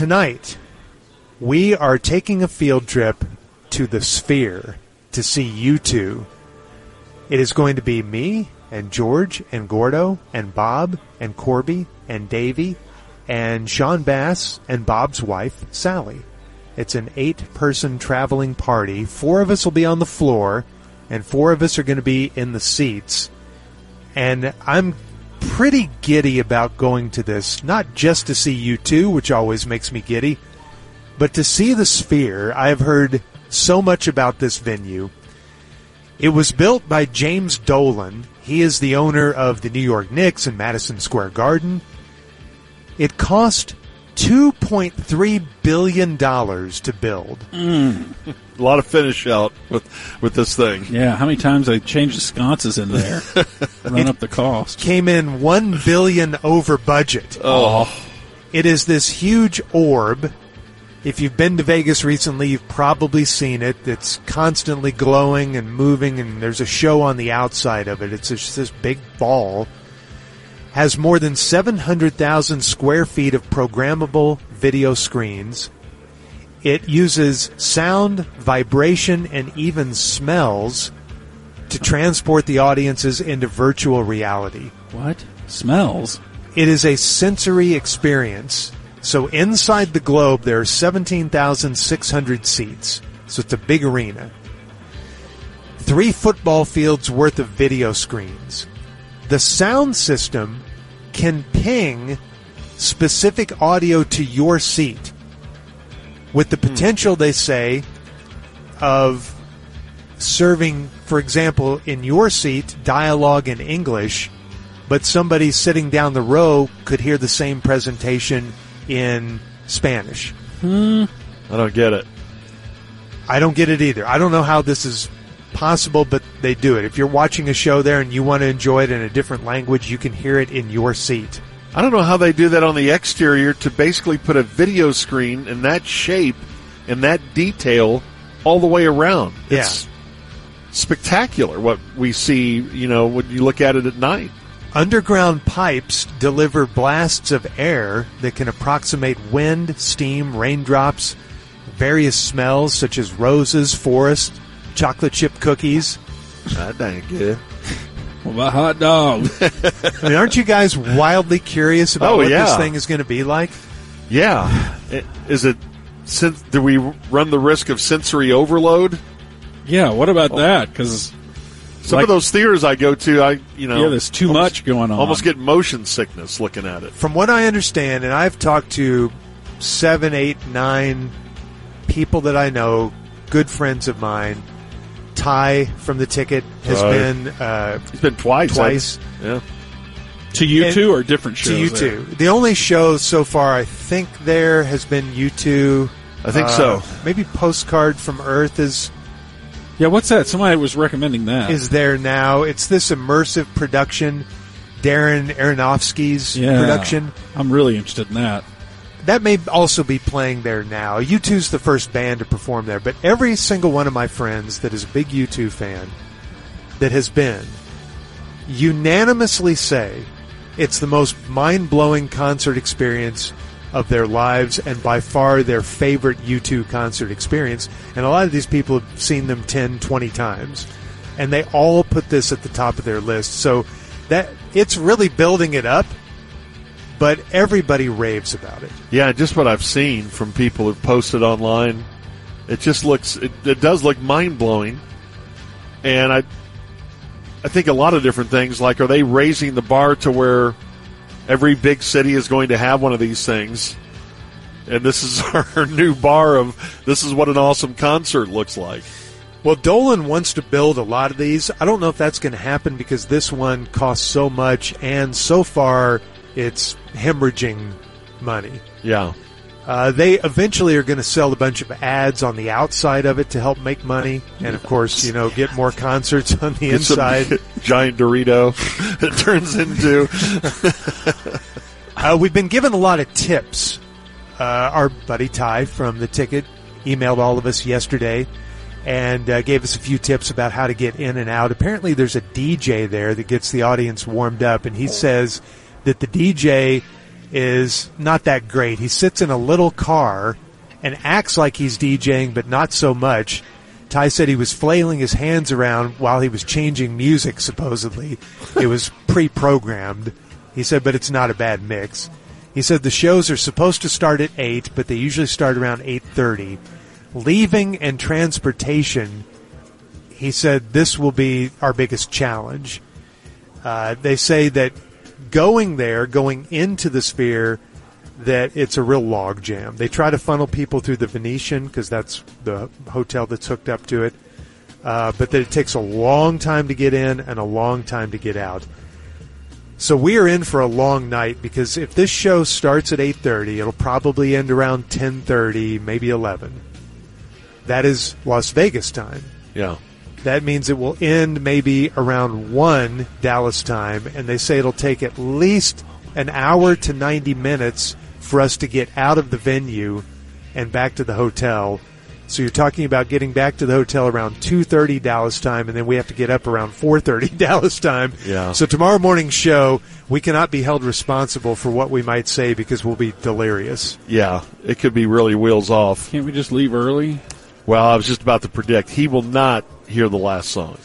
tonight, we are taking a field trip to the Sphere to see U2. It is going to be me and George and Gordo and Bob and Corby and Davey and Sean Bass and Bob's wife, Sally. It's an 8-person traveling party. 4 of us will be on the floor, and 4 of us are going to be in the seats. And I'm pretty giddy about going to this, not just to see U2, which always makes me giddy, but to see the Sphere. I've heard so much about this venue. It was built by James Dolan. He is the owner of the New York Knicks and Madison Square Garden. It cost $2.3 billion to build. A lot of finish out with this thing. Yeah, how many times they changed the sconces in there, run up the cost. Came in $1 billion over budget. Oh. It is this huge orb. If you've been to Vegas recently, you've probably seen it. It's constantly glowing and moving, and there's a show on the outside of it. It's just this big ball. Has more than 700,000 square feet of programmable video screens. It uses sound, vibration, and even smells to transport the audiences into virtual reality. What? Smells? It is a sensory experience. So inside the globe, there are 17,600 seats. So it's a big arena. 3 football fields worth of video screens. The sound system can ping specific audio to your seat with the potential, they say, of serving, for example, in your seat, dialogue in English, but somebody sitting down the row could hear the same presentation in Spanish. I don't get it. I don't get it either. I don't know how this is possible, but they do it. If you're watching a show there and you want to enjoy it in a different language, you can hear it in your seat. I don't know how they do that on the exterior to basically put a video screen in that shape and that detail all the way around. Yeah. It's spectacular what we see, when you look at it at night. Underground pipes deliver blasts of air that can approximate wind, steam, raindrops, various smells such as roses, forest, chocolate chip cookies. That ain't good. What about hot dog? I mean, aren't you guys wildly curious about what yeah. this thing is going to be like? Yeah. Do we run the risk of sensory overload? Yeah, what about that? Because some of those theaters I go to, there's too much going on. Almost get motion sickness looking at it. From what I understand, and I've talked to 7, 8, 9 people that I know, good friends of mine. Ty from the Ticket has been he's been twice. Yeah. To U2 or different shows? To U2. The only show so far I think there has been U2. I think so. Maybe Postcard from Earth is what's that? Somebody was recommending that. Is there now. It's this immersive production, Darren Aronofsky's production. I'm really interested in that. That may also be playing there now. U2's the first band to perform there, but every single one of my friends that is a big U2 fan that has been unanimously say it's the most mind-blowing concert experience of their lives and by far their favorite U2 concert experience. And a lot of these people have seen them 10, 20 times. And they all put this at the top of their list. So that it's really building it up. But everybody raves about it. Yeah, just what I've seen from people who've posted online, it just looks, it does look mind-blowing. And I think a lot of different things, like are they raising the bar to where every big city is going to have one of these things? And this is our new bar of this is what an awesome concert looks like. Well, Dolan wants to build a lot of these. I don't know if that's going to happen because this one costs so much, and so far it's hemorrhaging money. Yeah. They eventually are going to sell a bunch of ads on the outside of it to help make money. And, of course, get more concerts on the inside. Giant Dorito it turns into. We've been given a lot of tips. Our buddy Ty from The Ticket emailed all of us yesterday and gave us a few tips about how to get in and out. Apparently there's a DJ there that gets the audience warmed up, and he says that the DJ is not that great. He sits in a little car and acts like he's DJing, but not so much. Ty said he was flailing his hands around while he was changing music, supposedly. It was pre-programmed. He said, but it's not a bad mix. He said the shows are supposed to start at 8, but they usually start around 8:30. Leaving and transportation, he said this will be our biggest challenge. They say that going into the Sphere, that it's a real log jam. They try to funnel people through the Venetian because that's the hotel that's hooked up to it, but that it takes a long time to get in and a long time to get out. So we are in for a long night because if this show starts at 8:30, it'll probably end around 10:30, maybe 11. That is Las Vegas time. Yeah. That means it will end maybe around 1 Dallas time, and they say it'll take at least an hour to 90 minutes for us to get out of the venue and back to the hotel. So you're talking about getting back to the hotel around 2:30 Dallas time, and then we have to get up around 4:30 Dallas time. Yeah. So tomorrow morning's show, we cannot be held responsible for what we might say because we'll be delirious. Yeah, it could be really wheels off. Can't we just leave early? Well, I was just about to predict he will not hear the last song.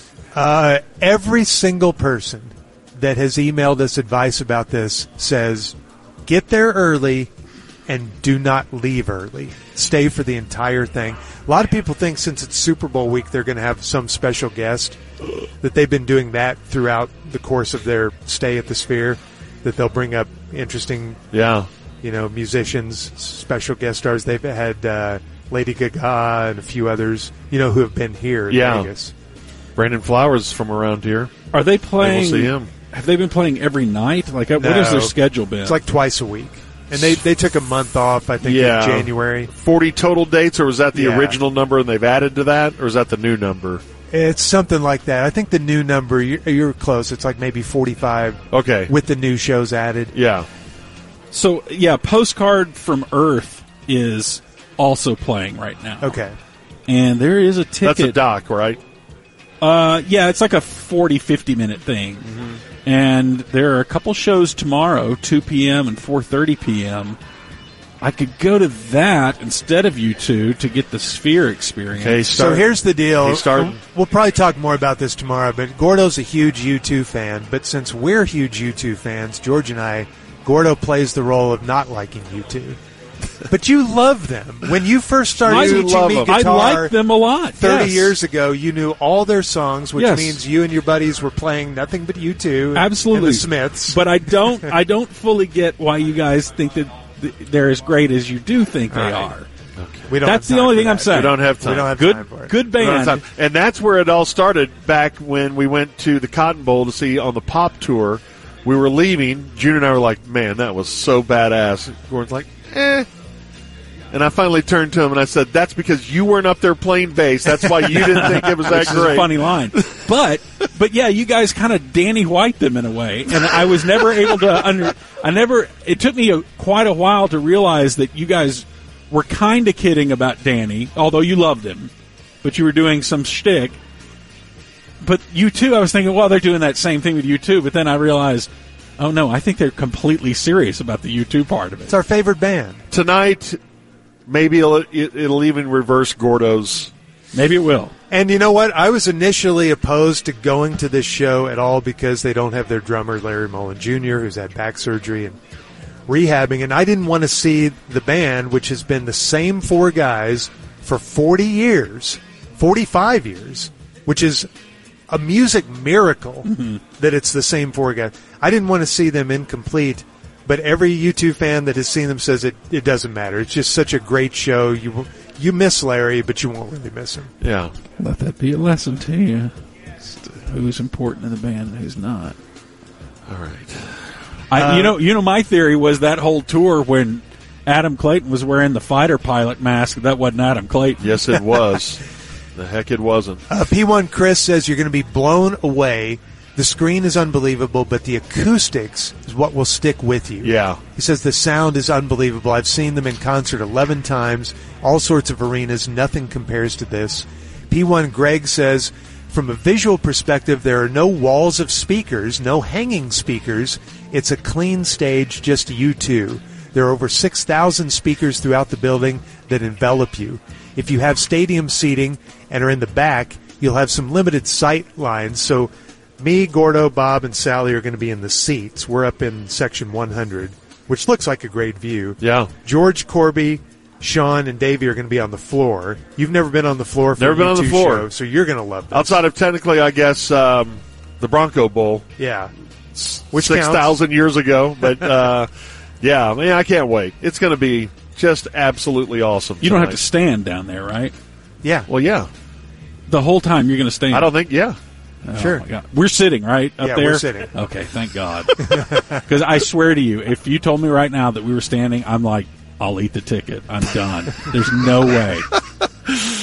Every single person that has emailed us advice about this says, get there early and do not leave early. Stay for the entire thing. A lot of people think since it's Super Bowl week, they're going to have some special guest, that they've been doing that throughout the course of their stay at the Sphere, that they'll bring up interesting, musicians, special guest stars. They've had Lady Gaga and a few others, who have been here in Vegas. Brandon Flowers from around here. Are they playing? We'll see him. Have they been playing every night? What has their schedule been? It's like twice a week. And they took a month off, I think, in January. 40 total dates, or was that the original number and they've added to that, or is that the new number? It's something like that. I think the new number, you're close. It's like maybe 45 with the new shows added. Yeah. So, Postcard from Earth is also playing right now. Okay. And there is a ticket. That's a doc, right? It's like a 40, 50-minute thing. Mm-hmm. And there are a couple shows tomorrow, 2 p.m. and 4:30 p.m. I could go to that instead of you two to get the Sphere experience. Okay, so here's the deal. We'll probably talk more about this tomorrow, but Gordo's a huge U2 fan. But since we're huge U2 fans, George and I, Gordo plays the role of not liking U2. But you love them. When you first started teaching me guitar, I like them a lot. 30 years ago, you knew all their songs, which means you and your buddies were playing nothing but U2. Absolutely. And the Smiths. But I don't fully get why you guys think that they're as great as you do think they are. Okay. That's the only thing I'm saying. We don't have time. We don't have time for it. Good band. And that's where it all started back when we went to the Cotton Bowl to see on the Pop Tour. We were leaving. June and I were like, man, that was so badass. Gordon's like, And I finally turned to him and I said, that's because you weren't up there playing bass. That's why you didn't think it was that great. Which is a funny line. But yeah, you guys kind of Danny White them in a way. And I was never able to it took me quite a while to realize that you guys were kind of kidding about Danny, although you loved him. But you were doing some shtick. But U2, I was thinking, well, they're doing that same thing with U2. But then I realized, oh no, I think they're completely serious about the U2 part of it. It's our favorite band. Tonight, maybe it'll even reverse Gordo's. Maybe it will. And you know what? I was initially opposed to going to this show at all because they don't have their drummer, Larry Mullen Jr., who's had back surgery and rehabbing. And I didn't want to see the band, which has been the same four guys for 40 years, 45 years, which is a music miracle that it's the same four guys. I didn't want to see them incomplete. But every U2 fan that has seen them says it doesn't matter. It's just such a great show. You miss Larry, but you won't really miss him. Yeah. Let that be a lesson to you. Who's important in the band and who's not. All right. You know, my theory was that whole tour when Adam Clayton was wearing the fighter pilot mask, that wasn't Adam Clayton. Yes, it was. The heck it wasn't. P1 Chris says you're going to be blown away. The screen is unbelievable, but the acoustics is what will stick with you. Yeah. He says the sound is unbelievable. I've seen them in concert 11 times, all sorts of arenas. Nothing compares to this. P1 Greg says From a visual perspective, there are no walls of speakers, no hanging speakers. It's a clean stage, just you two. There are over 6,000 speakers throughout the building that envelop you. If you have stadium seating and are in the back, you'll have some limited sight lines. So me, Gordo, Bob, and Sally are going to be in the seats. We're up in section 100, which looks like a great view. Yeah. George, Corby, Sean, and Davey are going to be on the floor. You've never been on the floor for Never a been on the U2 floor. show, so you're going to love this. Outside of technically, I guess, the Bronco Bowl. Yeah. Which 6,000 years ago. But, yeah, man, I can't wait. It's going to be just absolutely awesome. You don't have tonight. to stand down there, right? Yeah. Well, yeah. The whole time you're going to stand. I don't think, yeah. Oh, Sure. my God. We're sitting, right? Up Yeah, there? we're sitting. Okay, thank God. Because I swear to you, if you told me right now that we were standing, I'm like, I'll eat the ticket. I'm done. There's no way.